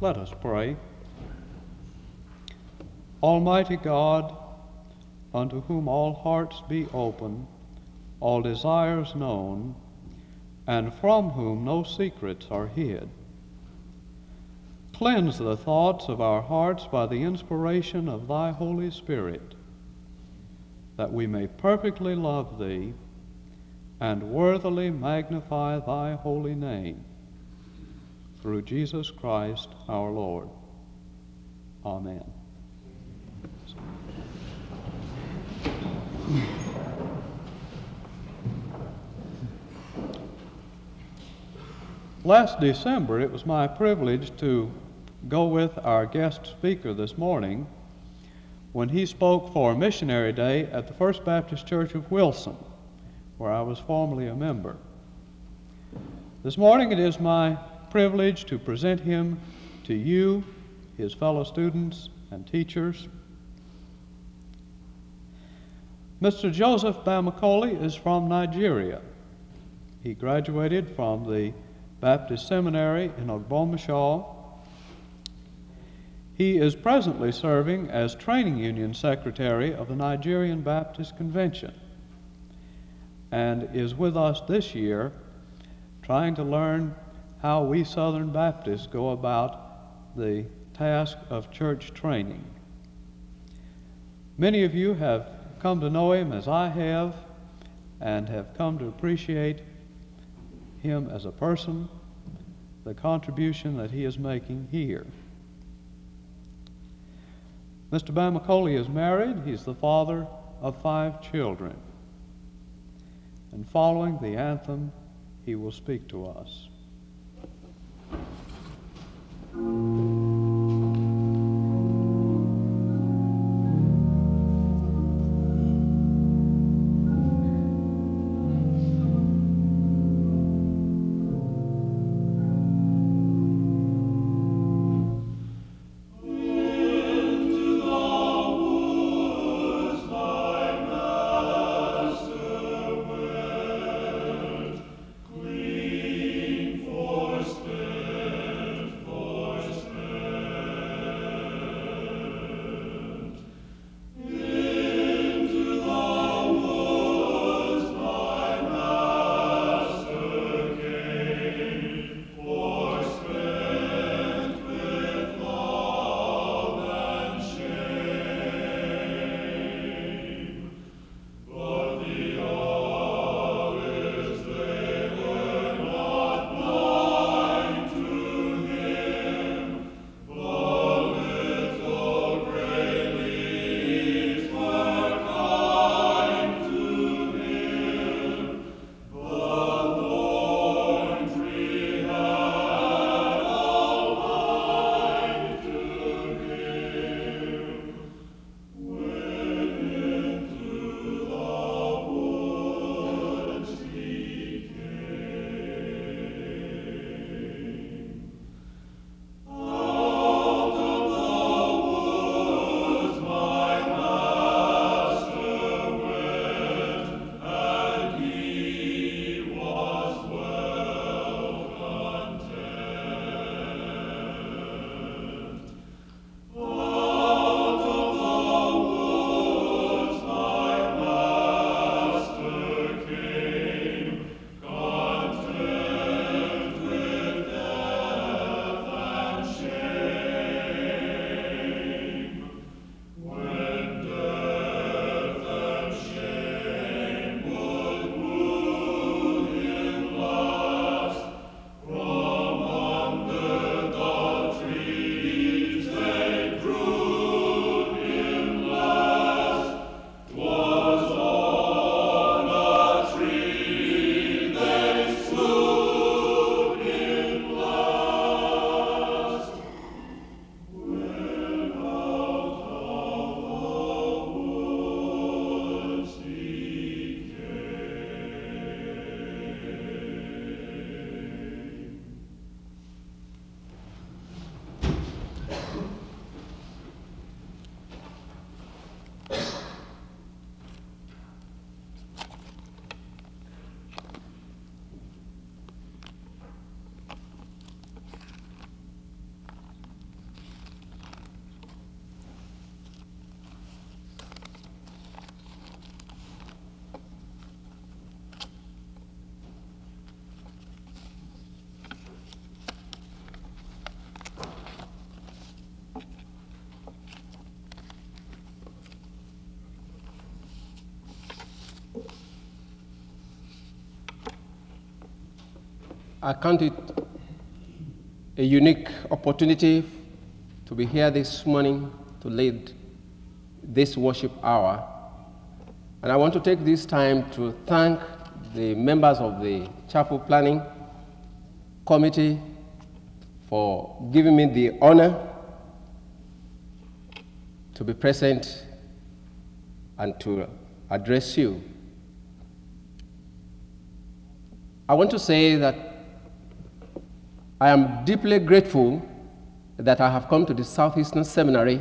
Let us pray. Almighty God, unto whom all hearts be open, all desires known, and from whom no secrets are hid, cleanse the thoughts of our hearts by the inspiration of thy Holy Spirit, that we may perfectly love thee and worthily magnify thy holy name. Through Jesus Christ our Lord. Amen. Last December, it was my privilege to go with our guest speaker this morning when he spoke for Missionary Day at the First Baptist Church of Wilson, where I was formerly a member. This morning it is my privilege to present him to you, his fellow students and teachers. Mr. Joseph Bamakole is from Nigeria. He graduated from the Baptist Seminary in Ogbomoso. He is presently serving as Training Union Secretary of the Nigerian Baptist Convention and is with us this year trying to learn how we Southern Baptists go about the task of church training. Many of you have come to know him as I have and have come to appreciate him as a person, the contribution that he is making here. Mr. Bamakole is married. He's the father of 5 children. And following the anthem, he will speak to us. I count it a unique opportunity to be here this morning to lead this worship hour. And I want to take this time to thank the members of the chapel planning committee for giving me the honor to be present and to address you. I want to say that I am deeply grateful that I have come to the Southeastern Seminary,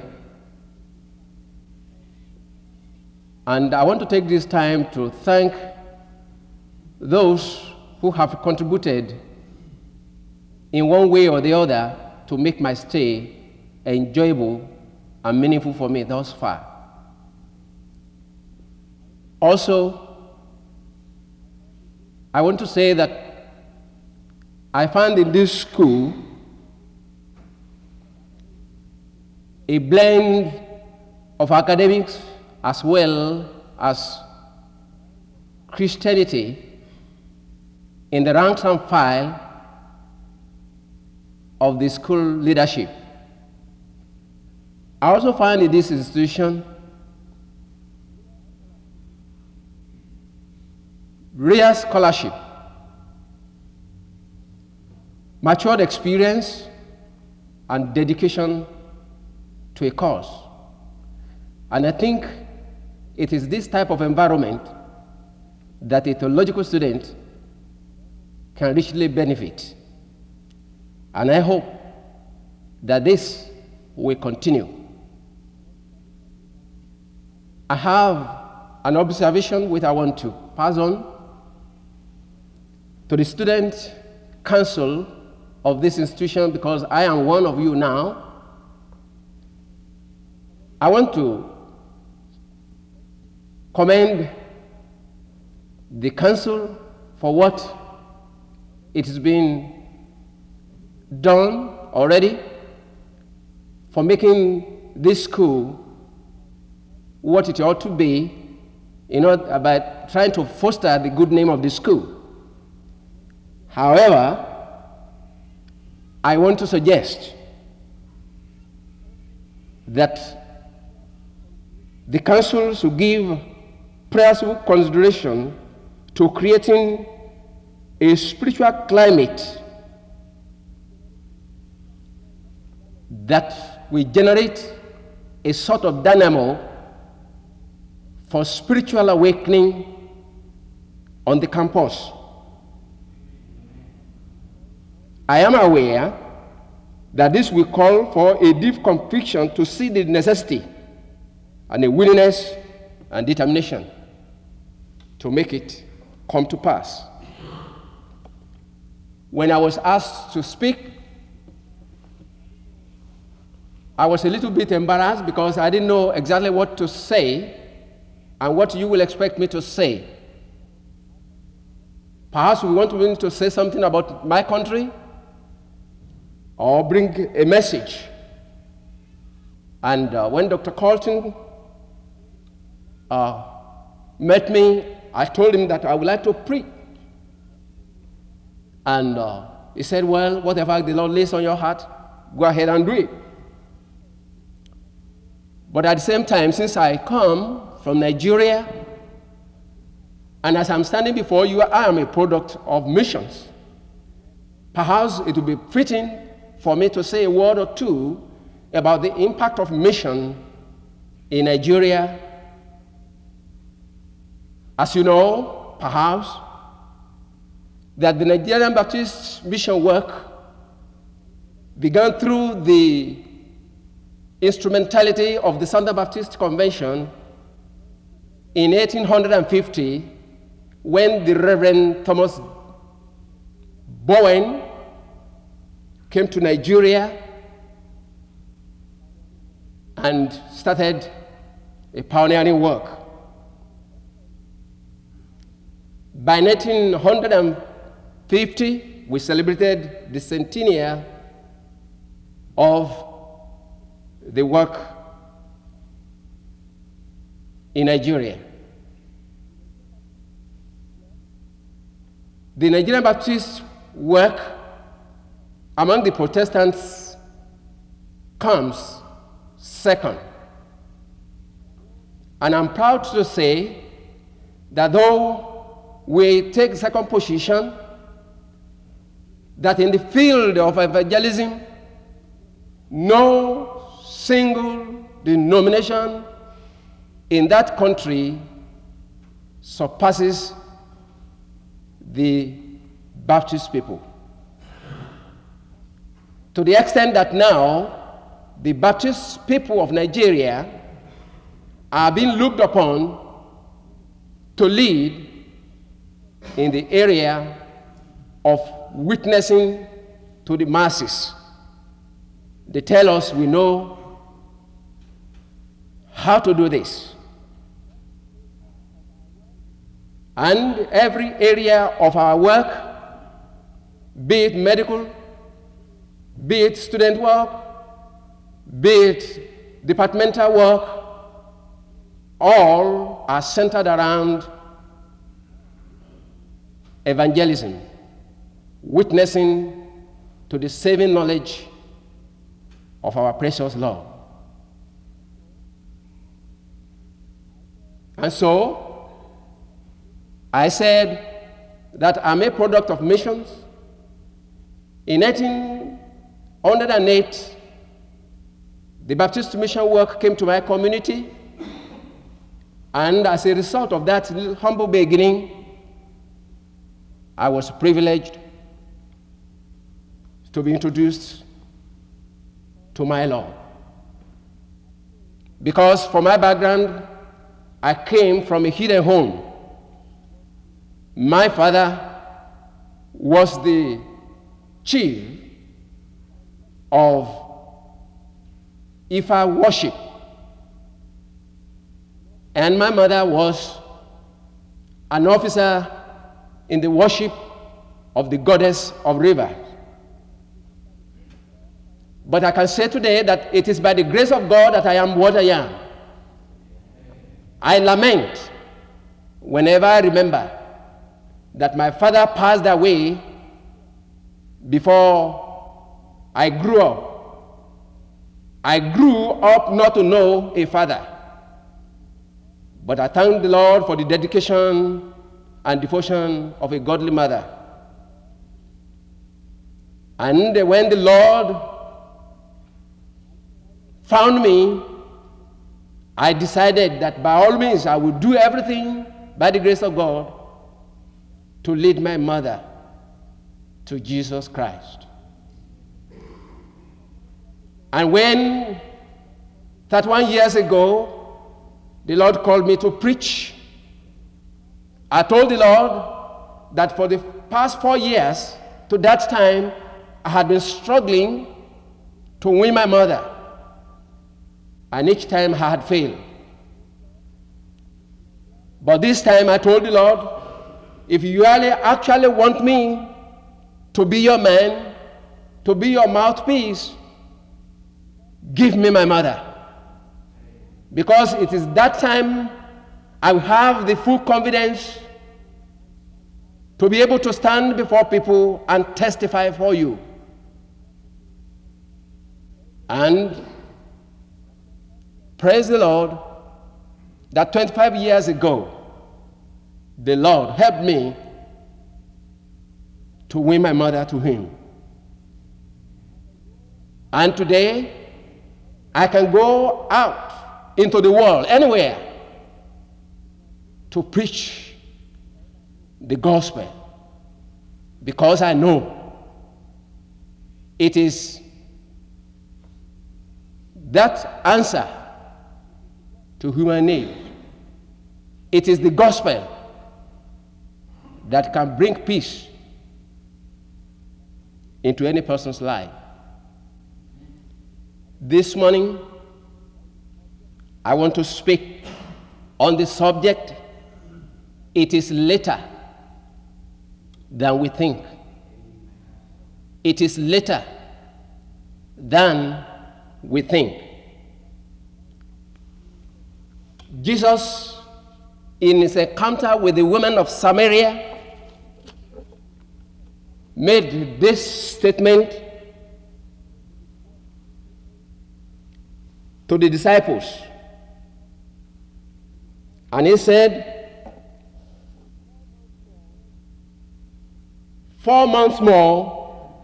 and I want to take this time to thank those who have contributed in one way or the other to make my stay enjoyable and meaningful for me thus far. Also, I want to say that I found in this school a blend of academics as well as Christianity in the ranks and file of the school leadership. I also find in this institution rare scholarship, matured experience, and dedication to a cause. And I think it is this type of environment that a theological student can richly benefit. And I hope that this will continue. I have an observation which I want to pass on to the student council of this institution, because I am one of you now. I want to commend the council for what it has been done already, for making this school what it ought to be, about trying to foster the good name of the school. However, I want to suggest that the council should give prayerful consideration to creating a spiritual climate that will generate a sort of dynamo for spiritual awakening on the campus. I am aware that this will call for a deep conviction to see the necessity and a willingness and determination to make it come to pass. When I was asked to speak, I was a little bit embarrassed because I didn't know exactly what to say and what you will expect me to say. Perhaps we want me to say something about my country or bring a message. And when Dr. Colton met me, I told him that I would like to preach. And he said, well, whatever the Lord lays on your heart, go ahead and do it. But at the same time, since I come from Nigeria, and as I'm standing before you, I am a product of missions. Perhaps it would be fitting for me to say a word or two about the impact of mission in Nigeria. As you know, perhaps, that the Nigerian Baptist mission work began through the instrumentality of the Southern Baptist Convention in 1850, when the Reverend Thomas Bowen came to Nigeria and started a pioneering work. By 1950, we celebrated the centennial of the work in Nigeria. The Nigerian Baptist work among the Protestants comes second. And I'm proud to say that though we take second position, that in the field of evangelism, no single denomination in that country surpasses the Baptist people. To the extent that now the Baptist people of Nigeria are being looked upon to lead in the area of witnessing to the masses. They tell us we know how to do this. And every area of our work, be it medical, be it student work, be it departmental work, all are centered around evangelism, witnessing to the saving knowledge of our precious Lord. And so, I said that I'm a product of missions. In 1908, the Baptist mission work came to my community, and as a result of that humble beginning, I was privileged to be introduced to my Lord. Because from my background, I came from a hidden home. My father was the chief of Ifa worship, and my mother was an officer in the worship of the goddess of rivers. But I can say today that it is by the grace of God that I am what I am. I lament whenever I remember that my father passed away before I grew up. I grew up not to know a father, but I thank the Lord for the dedication and devotion of a godly mother. And when the Lord found me, I decided that by all means I would do everything by the grace of God to lead my mother to Jesus Christ. And when 31 years ago the Lord called me to preach, I told the Lord that for the past 4 years to that time I had been struggling to win my mother, and each time I had failed. But this time I told the Lord, if you actually want me to be your man, to be your mouthpiece, give me my mother. Because it is that time I will have the full confidence to be able to stand before people and testify for you. And praise the Lord that 25 years ago, the Lord helped me to win my mother to Him. And today, I can go out into the world, anywhere, to preach the gospel, because I know it is that answer to human need. It is the gospel that can bring peace into any person's life. This morning, I want to speak on the subject, it is later than we think. It is later than we think. Jesus, in his encounter with the woman of Samaria, made this statement to the disciples. And he said, 4 months more,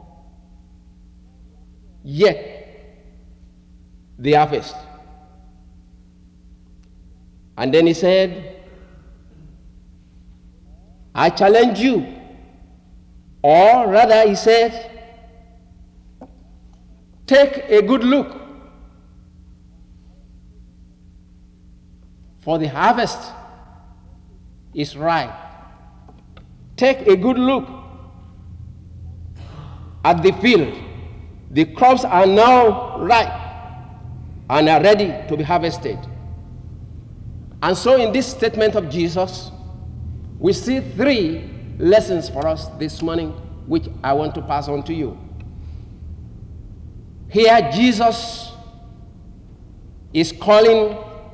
yet the harvest. And then he said, I challenge you. Or rather, he said, take a good look, for the harvest is ripe. Take a good look at the field. The crops are now ripe and are ready to be harvested. And so in this statement of Jesus, we see 3 lessons for us this morning, which I want to pass on to you. Here, Jesus is calling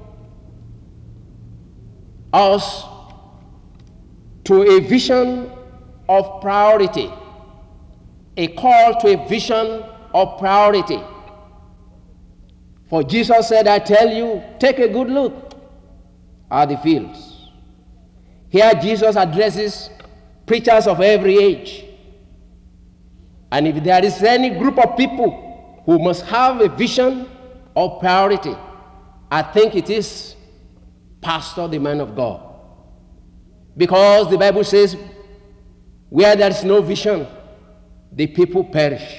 us to a vision of priority, a call to a vision of priority. For Jesus said, I tell you, take a good look at the fields. Here Jesus addresses preachers of every age. And if there is any group of people who must have a vision of priority, I think it is pastor, the man of God. Because the Bible says, where there is no vision, the people perish.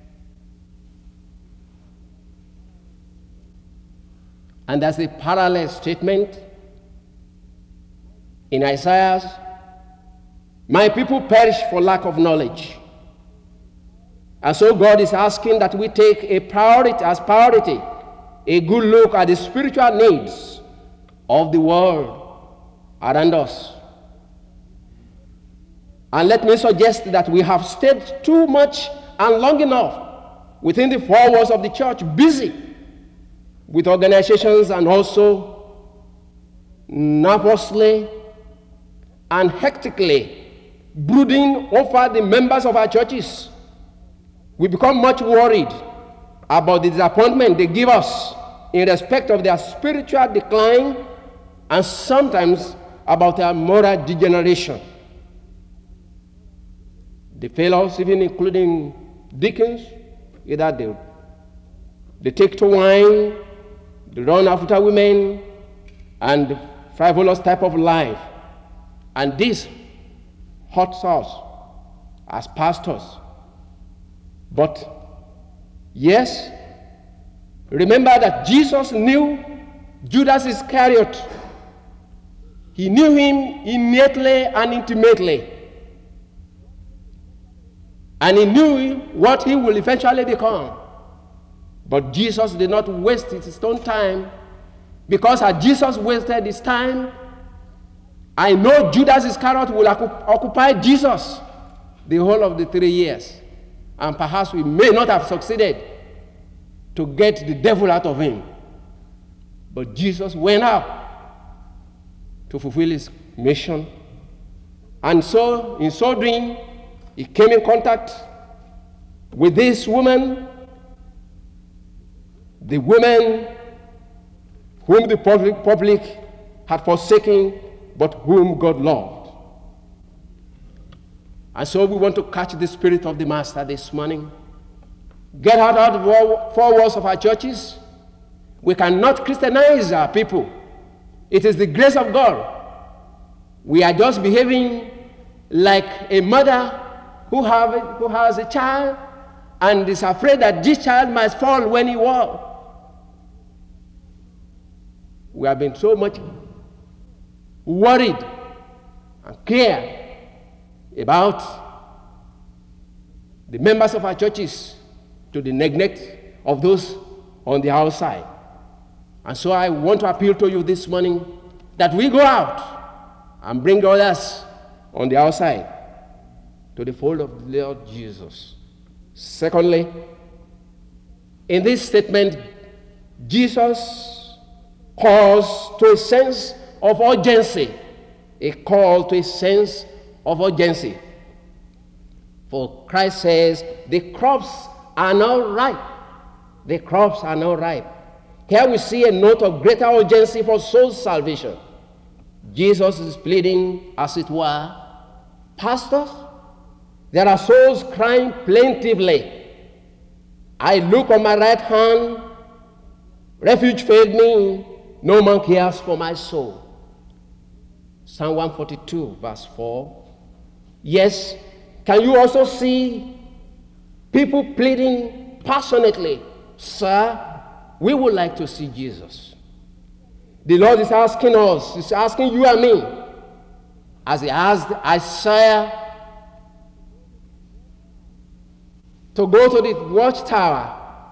And that's a parallel statement in Isaiah. My people perish for lack of knowledge. And so God is asking that we take a priority, a good look at the spiritual needs of the world around us. And let me suggest that we have stayed too much and long enough within the 4 walls of the church, busy with organizations and also nervously and hectically brooding over the members of our churches. We become much worried about the disappointment they give us in respect of their spiritual decline and sometimes about their moral degeneration. The fellows, even including deacons, either they take to wine, they run after women, and the frivolous type of life. And this hurts us as pastors. But yes, remember that Jesus knew Judas Iscariot. He knew him innately and intimately. And he knew what he will eventually become. But Jesus did not waste his own time, because had Jesus wasted his time, I know Judas Iscariot will occupy Jesus the whole of the 3 years. And perhaps we may not have succeeded to get the devil out of him. But Jesus went out to fulfill his mission. And so, in so doing, he came in contact with this woman, the woman whom the public had forsaken, but whom God loved. And so we want to catch the spirit of the Master this morning. Get out of the 4 walls of our churches. We cannot Christianize our people. It is the grace of God. We are just behaving like a mother who has a child and is afraid that this child might fall when he walks. We have been so much worried and care about the members of our churches to the neglect of those on the outside. And so I want to appeal to you this morning that we go out and bring others on the outside to the fold of the Lord Jesus. Secondly, in this statement, Jesus calls to a sense of urgency, a call to a sense of urgency. For Christ says, the crops are now ripe. The crops are now ripe. Here we see a note of greater urgency for soul salvation. Jesus is pleading, as it were, pastors, there are souls crying plaintively. I look on my right hand, refuge failed me, no man cares for my soul. Psalm 142, verse 4. Yes, can you also see people pleading passionately, sir, we would like to see Jesus. The Lord is asking us, He's asking you and me, as He asked Isaiah to go to the watchtower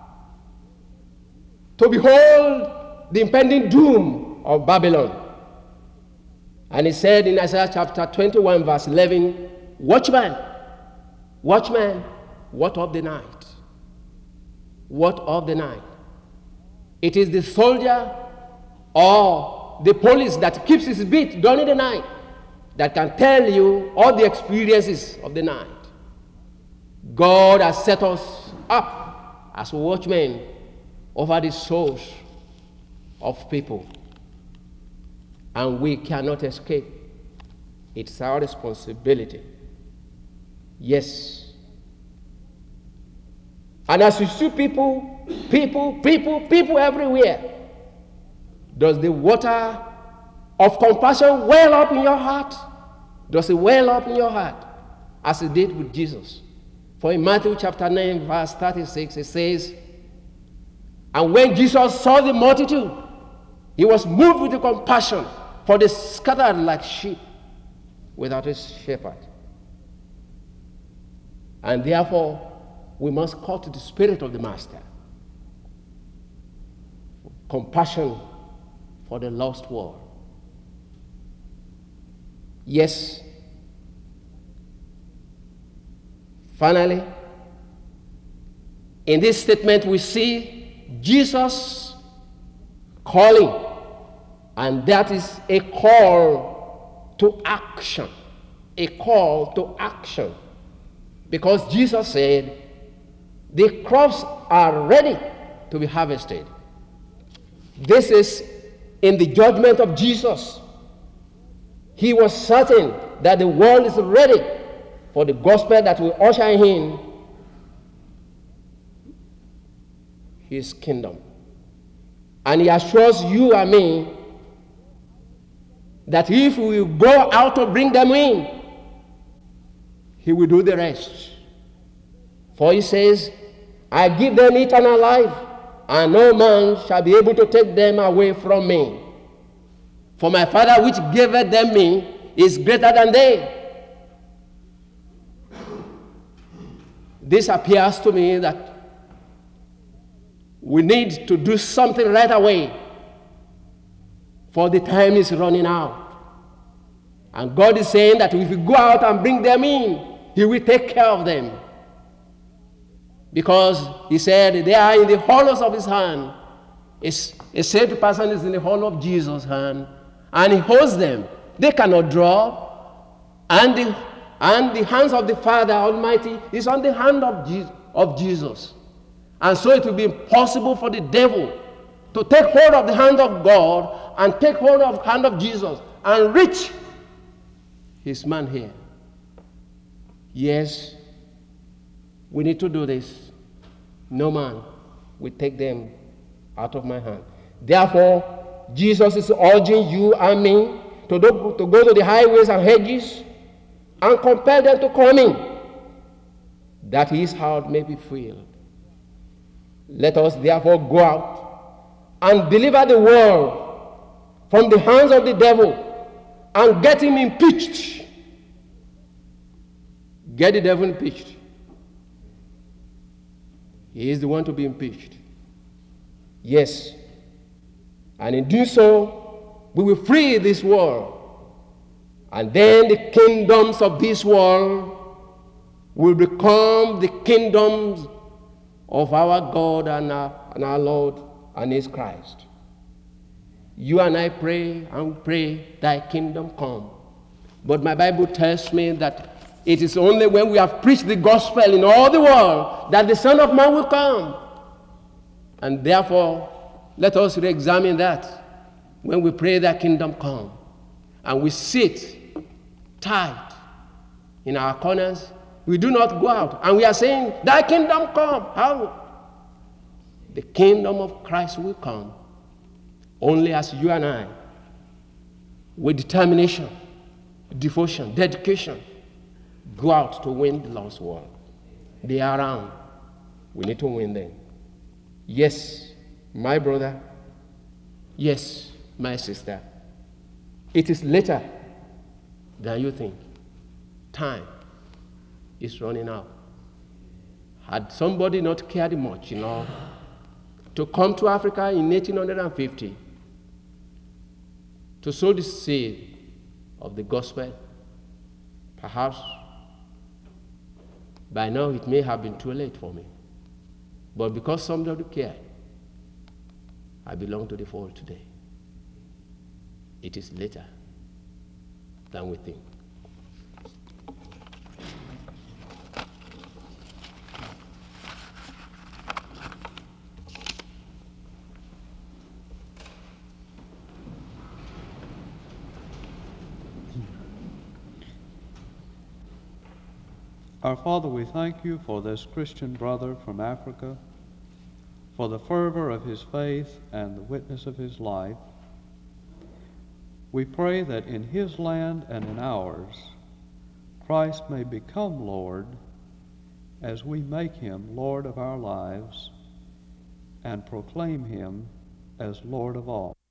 to behold the impending doom of Babylon. And He said in Isaiah chapter 21, verse 11, Watchman, watchman, what of the night? What of the night? It is the soldier or the police that keeps his beat during the night that can tell you all the experiences of the night. God has set us up as watchmen over the souls of people, and we cannot escape. It's our responsibility. Yes. And as you see people everywhere, does the water of compassion well up in your heart? Does it well up in your heart as it did with Jesus? For in Matthew chapter 9, verse 36, it says, and when Jesus saw the multitude, He was moved with compassion, for they scattered like sheep without a shepherd. And therefore, we must call to the Spirit of the Master. Compassion for the lost world. Yes. Finally, in this statement we see Jesus calling, and that is a call to action. A call to action. Because Jesus said, the crops are ready to be harvested. This is in the judgment of Jesus. He was certain that the world is ready for the gospel that will usher in His kingdom. And He assures you and me that if we go out to bring them in, He will do the rest. For He says, I give them eternal life, and no man shall be able to take them away from me. For my Father which giveth them me is greater than they. This appears to me that we need to do something right away, for the time is running out. And God is saying that if we go out and bring them in, He will take care of them. Because He said they are in the hollows of His hand. A saved person is in the hollow of Jesus' hand, and He holds them. They cannot draw, and the hands of the Father Almighty is on the hand of Jesus. And so it will be impossible for the devil to take hold of the hand of God and take hold of the hand of Jesus and reach his man here. Yes, we need to do this. No man will take them out of my hand. Therefore, Jesus is urging you and me to go to the highways and hedges and compel them to come in, that His heart may be filled. Let us therefore go out and deliver the world from the hands of the devil and get him impeached. Get the devil impeached. He is the one to be impeached. Yes. And in doing so, we will free this world. And then the kingdoms of this world will become the kingdoms of our God and our Lord and His Christ. You and I pray and pray, Thy kingdom come. But my Bible tells me that It is only when we have preached the gospel in all the world that the Son of Man will come. And therefore, let us re-examine that when we pray that kingdom come. And we sit tight in our corners. We do not go out. And we are saying, thy kingdom come. How? The kingdom of Christ will come only as you and I, with determination, devotion, dedication, go out to win the lost world. They are around. We need to win them. Yes, my brother. Yes, my sister. It is later than you think. Time is running out. Had somebody not cared much, to come to Africa in 1850 to sow the seed of the gospel, perhaps by now it may have been too late for me. But because somebody cared, I belong to the fold today. It is later than we think. Our Father, we thank you for this Christian brother from Africa, for the fervor of his faith and the witness of his life. We pray that in his land and in ours, Christ may become Lord as we make him Lord of our lives and proclaim him as Lord of all.